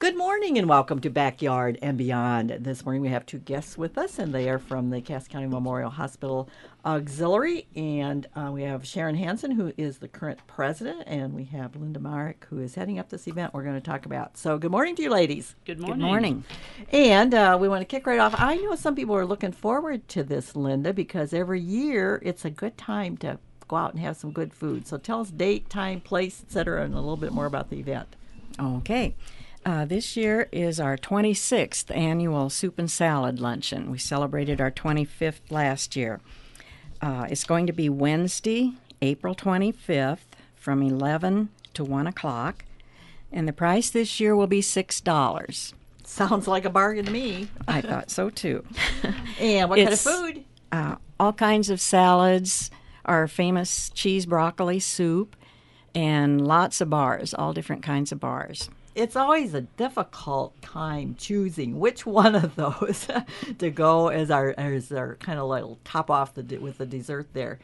Good morning and welcome to Backyard and Beyond. This morning we have two guests with us, and they are from the Cass County Memorial Hospital Auxiliary. And we have Sharon Hansen, who is the current president, and we have Linda Marek, who is heading up this event we're going to talk about. So good morning to you ladies. Good morning. Good morning. And we want to kick right off. I know some people are looking forward to this, Linda, because every year it's a good time to go out and have some good food. So tell us date, time, place, etc., and a little bit more about the event. Okay. This year is our 26th annual Soup and Salad Luncheon. We celebrated our 25th last year. It's going to be Wednesday, April 25th from 11 to 1 o'clock. And the price this year will be $6. Sounds like a bargain to me. I thought so, too. And what kind of food? All kinds of salads, our famous cheese broccoli soup, and lots of bars, all different kinds of bars. It's always a difficult time choosing which one of those to go as our kind of like top off with the dessert there.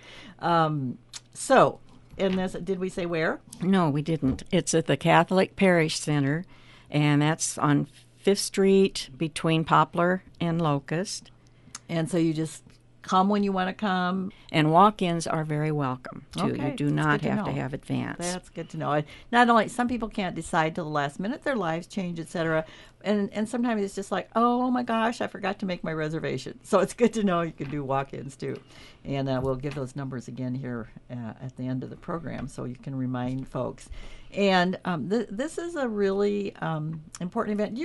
So, in this, did we say where? No, we didn't. It's at the Catholic Parish Center, and that's on 5th Street between Poplar and Locust. And so you just come when you want to come. And walk-ins are very welcome, too. Okay, You do that's not good to have to know. have advance. That's good to know. And not only some people can't decide till the last minute, their lives change, etc. And sometimes it's just like, oh my gosh, I forgot to make my reservation. So it's good to know you can do walk-ins too. And we'll give those numbers again here at the end of the program so you can remind folks. And this is a really important event.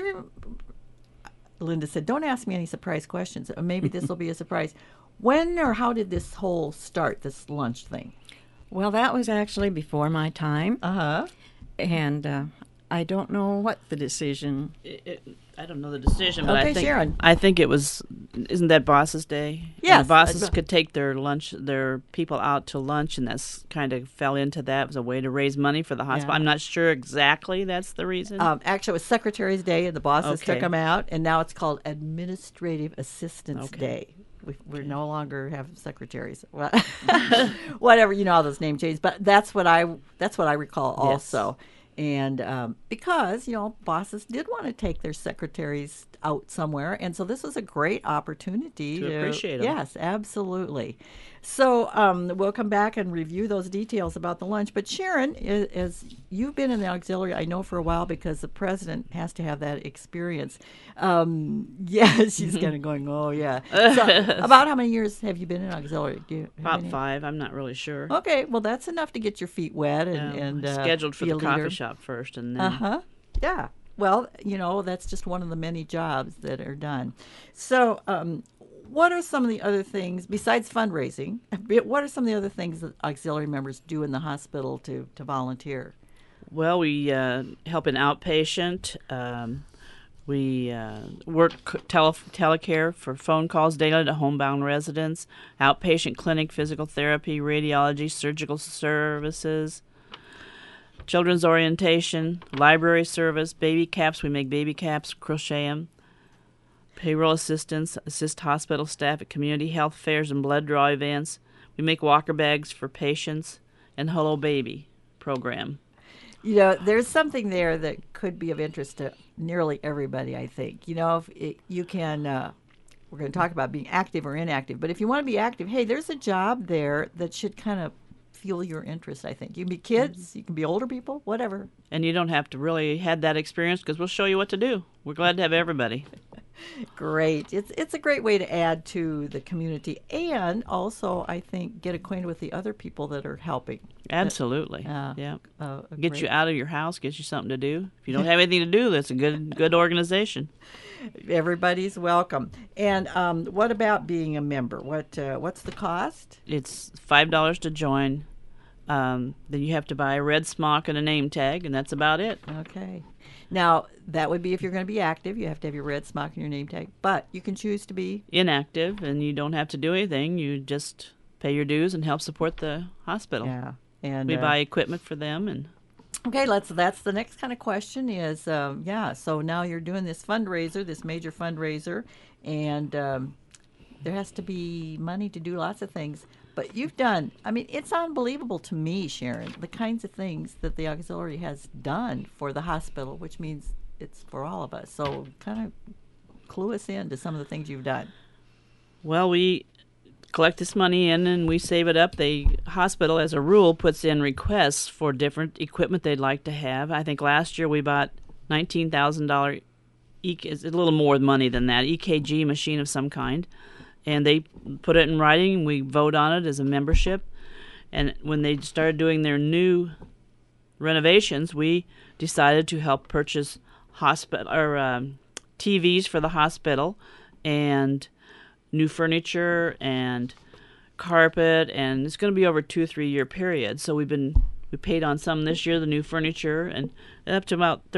Linda said, don't ask me any surprise questions. Maybe this will be a surprise. When or how did this whole start, this lunch thing? Well, that was actually before my time, Uh-huh. and I don't know what the decision. I don't know the decision, but Okay, Sharon. I think it was. Isn't that Bosses Day? And Yes. the bosses could take their people out to lunch, and that's kind of fell into that. It was a way to raise money for the hospital. Yeah. I'm not sure exactly that's the reason. Actually, it was Secretary's Day, and the bosses took Okay. them out, and now it's called Administrative Assistance Okay. Day. We're no longer have secretaries. Whatever, all those name changes, but that's what I recall also. And because bosses did want to take their secretaries out somewhere, and so this was a great opportunity To appreciate 'em. Yes, absolutely. So we'll come back and review those details about the lunch. But Sharon, as you've been in the auxiliary, I know for a while because the president has to have that experience. Yeah, she's kind of going, oh yeah. So about how many years have you been in auxiliary? Do you have About any? 5. I'm not really sure. Okay, well that's enough to get your feet wet and Scheduled for be the a coffee leader. shop first, and then Uh-huh. Yeah. Well, that's just one of the many jobs that are done. So, what are some of the other things, besides fundraising, what are some of the other things that auxiliary members do in the hospital to volunteer? Well, we help an outpatient. We work telecare for phone calls daily to homebound residents, outpatient clinic, physical therapy, radiology, surgical services, children's orientation, library service, baby caps. We make baby caps, crochet them. Payroll assistance, assist hospital staff at community health fairs and blood draw events. We make walker bags for patients and Hello Baby program. There's something there that could be of interest to nearly everybody, I think. If you can, we're going to talk about being active or inactive, but if you want to be active, hey, there's a job there that should kind of fuel your interest, I think. You can be kids, you can be older people, whatever. And you don't have to really have that experience because we'll show you what to do. We're glad to have everybody. Great. It's a great way to add to the community and also, I think, get acquainted with the other people that are helping. Absolutely. Uh, Yeah. Get Get you out of your house, get you something to do. If you don't have anything to do, that's a good organization. Everybody's welcome. And what about being a member? What's the cost? It's $5 to join. Then you have to buy a red smock and a name tag, and that's about it. Okay. Now, that would be if you're going to be active. You have to have your red smock and your name tag. But you can choose to be. Inactive, and you don't have to do anything. You just pay your dues and help support the hospital. Yeah. And We buy equipment for them, and okay, that's the next kind of question is, so now you're doing this fundraiser, this major fundraiser, and there has to be money to do lots of things. But you've done, it's unbelievable to me, Sharon, the kinds of things that the auxiliary has done for the hospital, which means it's for all of us. So kind of clue us in to some of the things you've done. Well, we collect this money in and we save it up. The hospital, as a rule, puts in requests for different equipment they'd like to have. I think last year we bought $19,000, it's a little more money than that, EKG machine of some kind. And they put it in writing, and we vote on it as a membership. And when they started doing their new renovations, we decided to help purchase TVs for the hospital and new furniture and carpet, and it's going to be over a 2-3 year period. So we paid on some this year, the new furniture, and up to about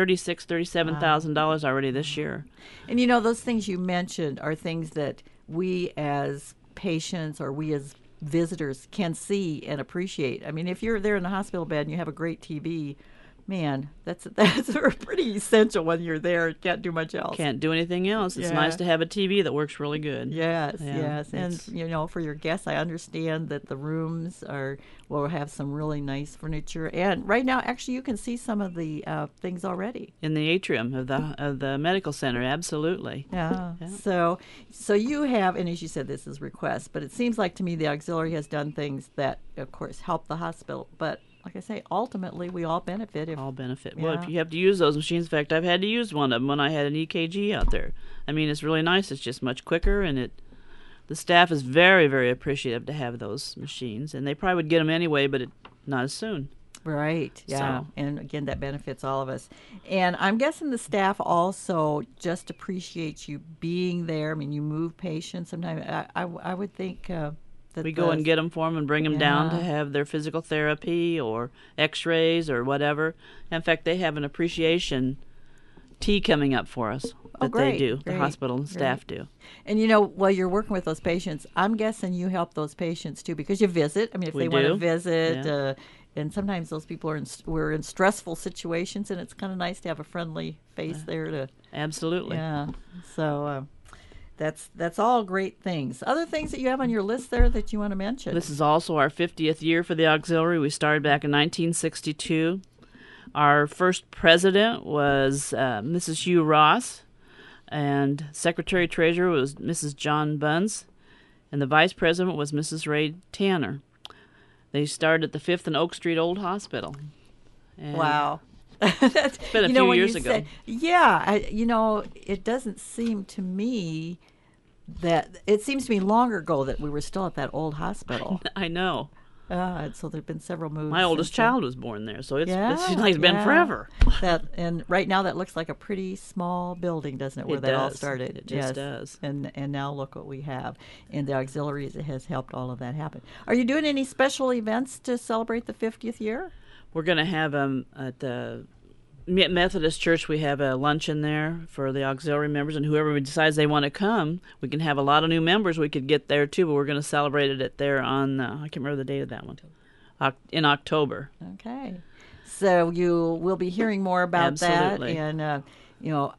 $37,000 already this year. And those things you mentioned are things that we as patients or we as visitors can see and appreciate. I mean, if you're there in the hospital bed and you have a great TV, man, that's pretty essential when you're there. You can't do much else. Can't do anything else. It's nice to have a TV that works really good. Yes, yes. And, for your guests, I understand that the rooms will have some really nice furniture. And right now, actually, you can see some of the things already. In the atrium of the medical center, absolutely. Yeah. So you have, and as you said, this is requests, but it seems like to me the auxiliary has done things that, of course, help the hospital, but like I say, ultimately, we all benefit. Well, if you have to use those machines, in fact, I've had to use one of them when I had an EKG out there. I mean, it's really nice. It's just much quicker, and the staff is very, very appreciative to have those machines. And they probably would get them anyway, but not as soon. Right, yeah. So. And again, that benefits all of us. And I'm guessing the staff also just appreciates you being there. I mean, you move patients. Sometimes I would think... we go and get them for them and bring them down to have their physical therapy or x-rays or whatever. In fact, they have an appreciation tea coming up for us great, they do. Great, the hospital and staff do. And while you're working with those patients, I'm guessing you help those patients too because you visit. I mean, if they want to visit, and sometimes those people we're in stressful situations, and it's kind of nice to have a friendly face there to. Absolutely. Yeah. So. That's all great things. Other things that you have on your list there that you want to mention? This is also our 50th year for the auxiliary. We started back in 1962. Our first president was Mrs. Hugh Ross, and secretary-treasurer was Mrs. John Bunce, and the vice president was Mrs. Ray Tanner. They started at the 5th and Oak Street Old Hospital. And wow. It's been a few years ago. It doesn't seem to me that it seems to me longer ago that we were still at that old hospital. I know. So there've been several moves. My oldest child was born there, so it seems like it's been forever. And right now that looks like a pretty small building, doesn't it? Where that all started. It just does. And now look what we have. And the auxiliaries has helped all of that happen. Are you doing any special events to celebrate the 50th year? We're going to have at the Methodist Church. We have a luncheon there for the auxiliary members, and whoever decides they want to come, we can have a lot of new members. We could get there too, but we're going to celebrate it there on I can't remember the date of that one. In October. Okay, so you will be hearing more about Absolutely. that. And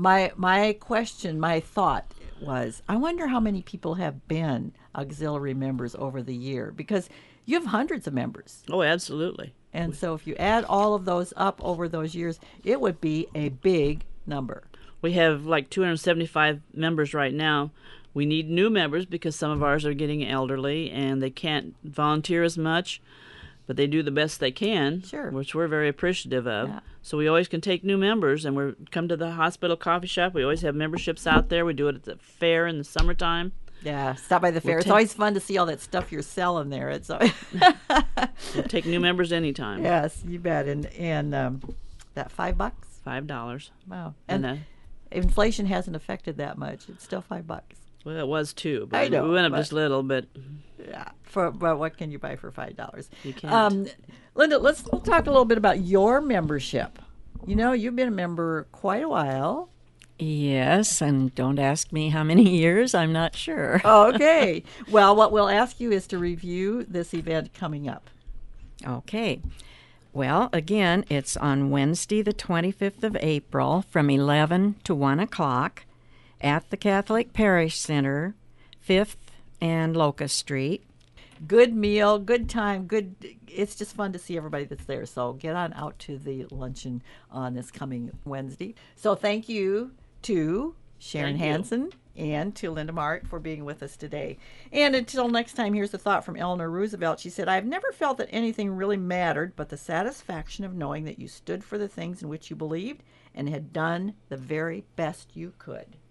my thought was, I wonder how many people have been auxiliary members over the year, because you have hundreds of members. Oh, absolutely. And so if you add all of those up over those years, it would be a big number. We have like 275 members right now. We need new members because some of ours are getting elderly and they can't volunteer as much, but they do the best they can, sure, which we're very appreciative of. Yeah. So we always can take new members, and we come to the hospital coffee shop. We always have memberships out there. We do it at the fair in the summertime. Yeah, stop by the fair. It's always fun to see all that stuff you're selling there. It's we'll take new members anytime. Yes, you bet. And that $5? $5. Wow. And inflation hasn't affected that much. It's still $5. Well, it was too, but I know, we went up just a little bit. Yeah. But what can you buy for $5? You can't. Linda, let's talk a little bit about your membership. You've been a member quite a while. Yes, and don't ask me how many years. I'm not sure. Okay. Well, what we'll ask you is to review this event coming up. Okay. Well, again, it's on Wednesday, the 25th of April, from 11 to 1 o'clock at the Catholic Parish Center, 5th and Locust Street. good meal, good time, good. It's just fun to see everybody that's there. So get on out to the luncheon on this coming Wednesday. So thank you to Sharon Thank you. Hansen and to Linda Mark for being with us today. And until next time, here's a thought from Eleanor Roosevelt. She said, I've never felt that anything really mattered but the satisfaction of knowing that you stood for the things in which you believed and had done the very best you could.